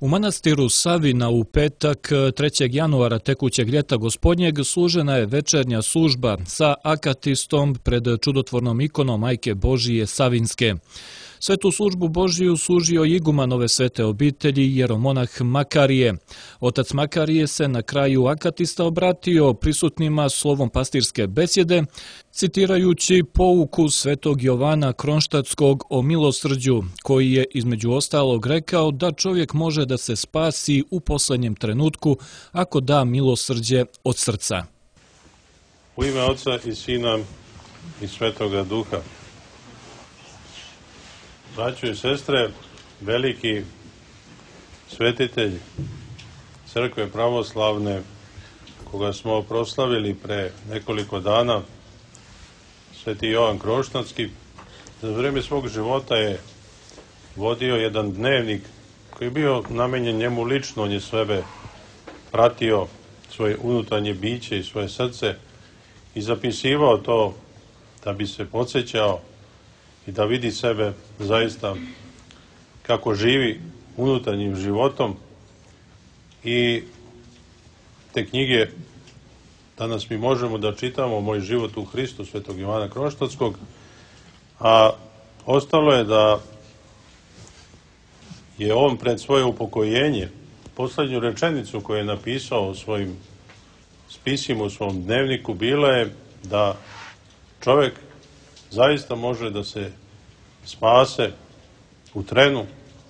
U manastiru Savina u petak 3. januara tekućeg ljeta gospodnjeg služena je večernja služba sa akatistom pred čudotvornom ikonom Majke Božije Savinske. Svetu službu Božiju služio iguman ove svete obitelji, jeromonah Makarije. Otac Makarije se na kraju akatista obratio prisutnima slovom pastirske besjede, citirajući pouku svetog Jovana Kronštatskog o milosrđu, koji je između ostalog rekao da čovjek može da se spasi u posljednjem trenutku ako da milosrđe od srca. U ime Oca i Sina i Svetoga Duha. Braćo i sestre, veliki svetitelj Crkve pravoslavne, koga smo proslavili pre nekoliko dana, Sveti Jovan Kronštatski, za vrijeme svog života je vodio jedan dnevnik koji je bio namenjen njemu lično. On je sebe pratio, svoje unutarnje biće i svoje srce i zapisivao to da bi se podsjećao i da vidi sebe zaista kako živi unutarnjim životom. I te knjige danas mi možemo da čitamo, Moj život u Hristu, Svetog Jovana Kronštatskog, a ostalo je da je on pred svoje upokojenje, posljednju rečenicu koju je napisao u svojim spisima, u svom dnevniku, bila je da čovjek zaista može da se spase u trenu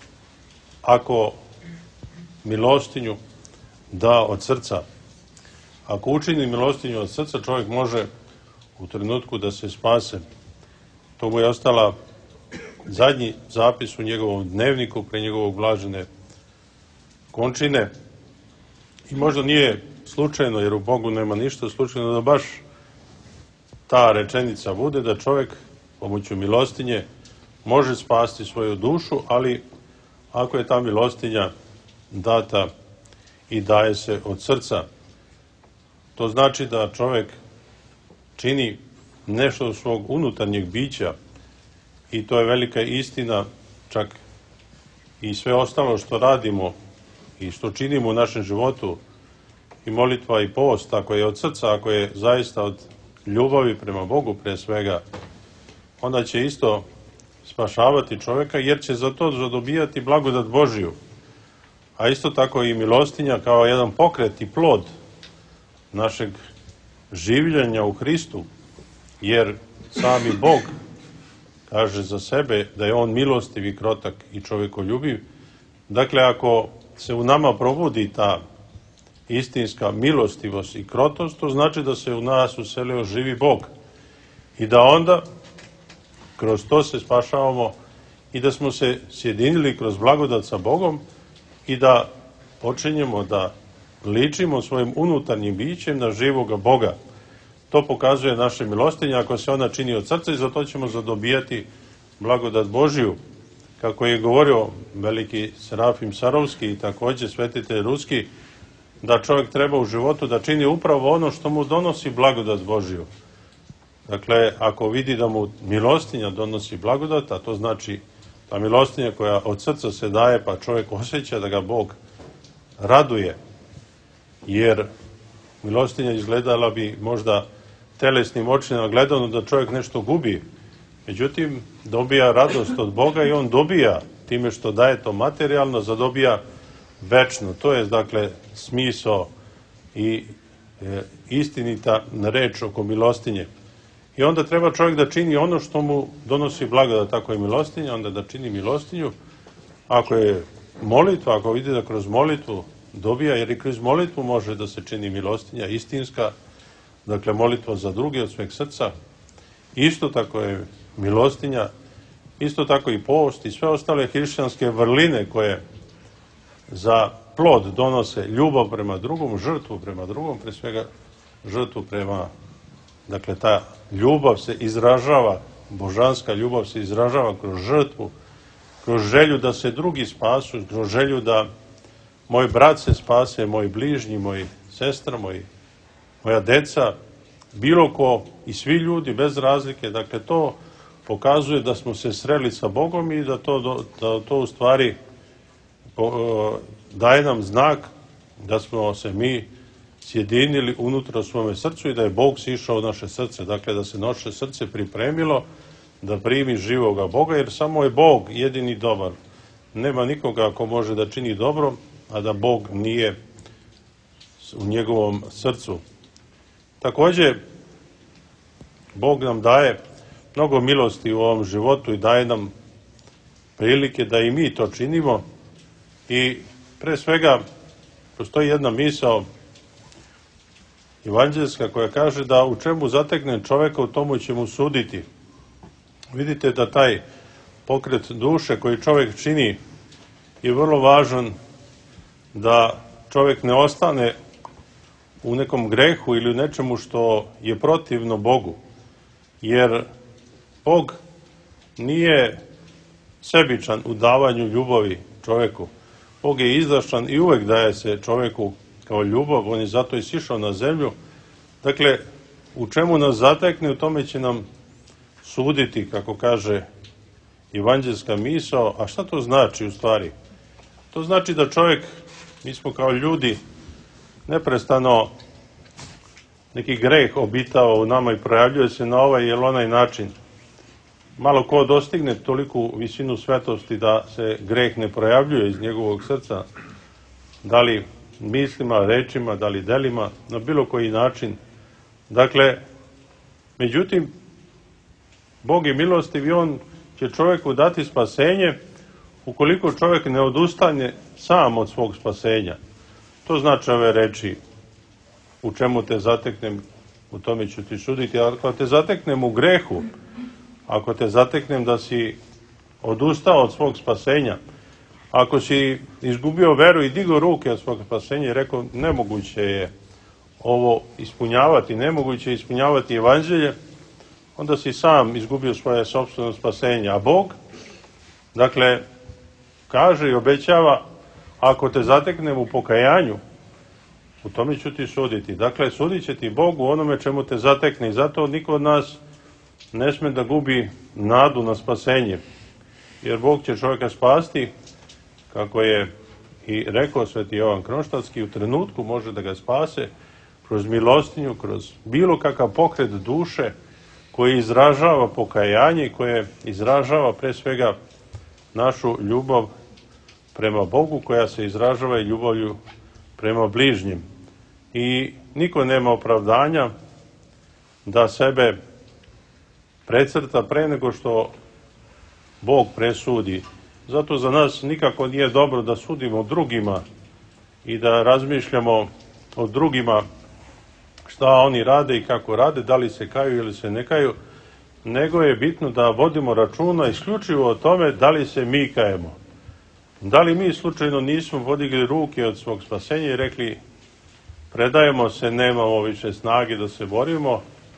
ako milostinju da od srca. Ako učini milostinju od srca, čovjek može u trenutku da se spase. To mu je ostala zadnji zapis u njegovom dnevniku pre njegovog blažene končine. I možda nije slučajno, jer u Bogu nema ništa slučajno, da baš ta rečenica bude, da čovjek pomoću milostinje može spasti svoju dušu, ali ako je ta milostinja data i daje se od srca, to znači da čovjek čini nešto od svog unutarnjeg bića, i to je velika istina. Čak i sve ostalo što radimo i što činimo u našem životu, i molitva i post, ako je od srca, ako je zaista od ljubavi prema Bogu pre svega, onda će isto spašavati čovjeka, jer će za to zadobijati blagodat Božiju. A isto tako i milostinja kao jedan pokret i plod našeg življenja u Hristu, jer sami Bog kaže za sebe da je on milostiv i krotak i čovjekoljubiv. Dakle, ako se u nama probudi ta istinska milostivost i krotost, to znači da se u nas uselio živi Bog i da onda kroz to se spašavamo i da smo se sjedinili kroz blagodat sa Bogom i da počinjemo da ličimo svojim unutarnjim bićem na živoga Boga. To pokazuje naše milostinje, ako se ona čini od srca, i za to ćemo zadobijati blagodat Božiju. Kako je govorio veliki Serafim Sarovski i također svetitelj Ruski, da čovjek treba u životu da čini upravo ono što mu donosi blagodat Božiju. Dakle, ako vidi da mu milostinja donosi blagodat, a to znači ta milostinja koja od srca se daje, pa čovjek osjeća da ga Bog raduje, jer milostinja izgledala bi možda telesnim očima gledano da čovjek nešto gubi. Međutim, dobija radost od Boga i on dobija time što daje to materijalno, zadobija večno. To je, dakle, smisao i istinita reč oko milostinje. I onda treba čovjek da čini ono što mu donosi blagodat. Tako je milostinja, onda da čini milostinju. Ako je molitva, ako vidi da kroz molitvu dobija, jer i kroz molitvu može da se čini milostinja istinska, dakle molitva za druge od sveg srca, isto tako je milostinja, isto tako i post i sve ostale hrišćanske vrline koje za plod donose ljubav prema drugom, žrtvu prema drugom, pre svega žrtvu prema, dakle ta ljubav se izražava, božanska ljubav se izražava kroz žrtvu, kroz želju da se drugi spasu, kroz želju da moj brat se spase, moj bližnji, moj sestra, moja deca, bilo ko i svi ljudi bez razlike. Dakle, to pokazuje da smo se sreli sa Bogom i da to u stvari daje nam znak da smo se mi sjedinili unutra u svome srcu i da je Bog sišao u naše srce. Dakle, da se naše srce pripremilo da primi živoga Boga, jer samo je Bog jedini dobar. Nema nikoga ko može da čini dobro, a da Bog nije u njegovom srcu. Takođe, Bog nam daje mnogo milosti u ovom životu i daje nam prilike da i mi to činimo. I pre svega, postoji jedna misao evanđelska koja kaže da u čemu zatekne čoveka, u tomu će mu suditi. Vidite da taj pokret duše koji čovek čini je vrlo važan, da čovek ne ostane u nekom grehu ili u nečemu što je protivno Bogu. Jer Bog nije sebičan u davanju ljubavi čoveku. Bog je izdašan i uvek daje se čoveku kao ljubav, on je zato i sišao na zemlju. Dakle, u čemu nas zatekne, u tome će nam suditi, kako kaže evanđelska misao. A šta to znači u stvari? To znači da čovjek, mi smo kao ljudi, neprestano neki greh obitao u nama i projavljuje se na ovaj ili onaj način. Malo ko dostigne toliku visinu svetosti da se greh ne projavljuje iz njegovog srca, da li mislima, rečima, da li delima, na bilo koji način. Dakle, međutim, Bog je milostiv i on će čovjeku dati spasenje ukoliko čovjek ne odustane sam od svog spasenja. To znači ove reči: u čemu te zateknem, u tome ću ti suditi. Ako te zateknem u grehu, ako te zateknem da si odustao od svog spasenja, ako si izgubio veru i digao ruke od svog spasenja i rekao nemoguće je ovo ispunjavati, nemoguće je ispunjavati evanđelje, onda si sam izgubio svoje sopstveno spasenje. A Bog, dakle, kaže i obećava: ako te zateknem u pokajanju, u tome ću ti suditi. Dakle, sudit će ti Bog u onome čemu te zatekne. I zato niko od nas ne sme da gubi nadu na spasenje. Jer Bog će čovjeka spasti, kako je i rekao sveti Jovan Kronštatski, u trenutku može da ga spase kroz milostinju, kroz bilo kakav pokret duše koji izražava pokajanje i koje izražava pre svega našu ljubav prema Bogu, koja se izražava i ljubavlju prema bližnjim. I niko nema opravdanja da sebe precrta pre nego što Bog presudi. Zato za nas nikako nije dobro da sudimo drugima i da razmišljamo o drugima šta oni rade i kako rade, da li se kaju ili se ne kaju, nego je bitno da vodimo računa isključivo o tome da li se mi kajemo. Da li mi slučajno nismo podigli ruke od svog spasenja i rekli predajemo se, nemamo više snage da se borimo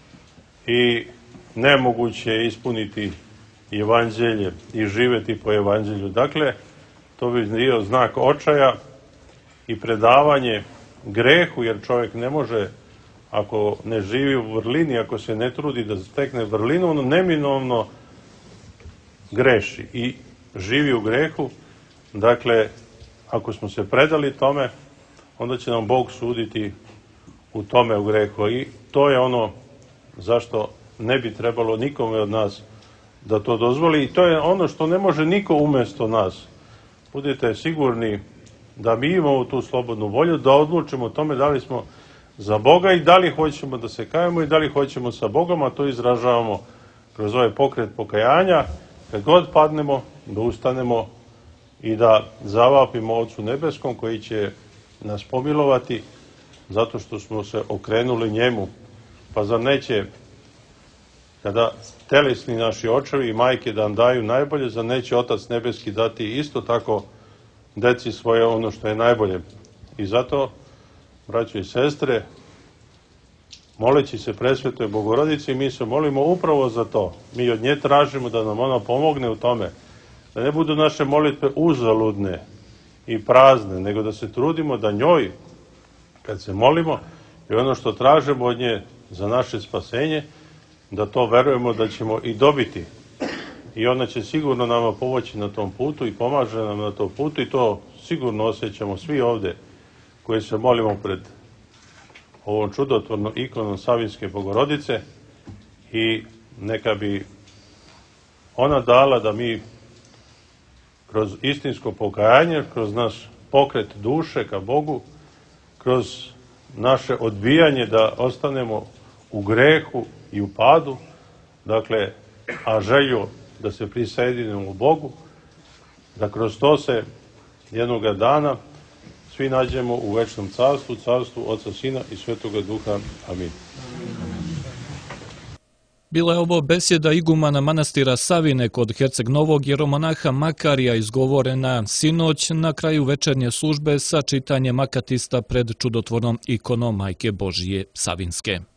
i nemoguće je ispuniti evanđelje i živeti po evanđelju. Dakle, to bi bio znak očaja i predavanje grehu, jer čovjek ne može, ako ne živi u vrlini, ako se ne trudi da stekne vrlinu, ono neminovno greši i živi u grehu. Dakle, ako smo se predali tome, onda će nam Bog suditi u tome, u grehu. I to je ono zašto ne bi trebalo nikome od nas da to dozvoli. I to je ono što ne može niko umjesto nas. Budite sigurni da mi imamo tu slobodnu volju da odlučimo o tome da li smo za Boga i da li hoćemo da se kajemo i da li hoćemo sa Bogom, a to izražavamo kroz ovaj pokret pokajanja. Kad god padnemo, da ustanemo i da zavapimo Ocu Nebeskom koji će nas pomilovati zato što smo se okrenuli njemu. Pa zar neće, kada telesni naši očevi i majke da nam daju najbolje, zar neće Otac Nebeski dati isto tako deci svoje ono što je najbolje? I zato, braćo i sestre, moleći se presvetoj Bogorodici, mi se molimo upravo za to. Mi od nje tražimo da nam ona pomogne u tome, da ne budu naše molitve uzaludne i prazne, nego da se trudimo da njoj, kad se molimo, i ono što tražimo od nje za naše spasenje, da to verujemo da ćemo i dobiti. I ona će sigurno nama pomoći na tom putu i pomaže nam na tom putu i to sigurno osjećamo svi ovde koji se molimo pred ovom čudotvornom ikonom Savinske Bogorodice i neka bi ona dala da mi kroz istinsko pokajanje, kroz naš pokret duše ka Bogu, kroz naše odbijanje da ostanemo u grehu i u padu, dakle, a želju da se prisajedinimo u Bogu, da kroz to se jednoga dana svi nađemo u večnom carstvu, carstvu Oca, Sina i Svetoga Duha. Amin. Bila je ovo besjeda igumana manastira Savine kod Herceg Novog jeromonaha Makarija izgovorena sinoć na kraju večernje službe sa čitanjem akatista pred čudotvornom ikonom Majke Božije Savinske.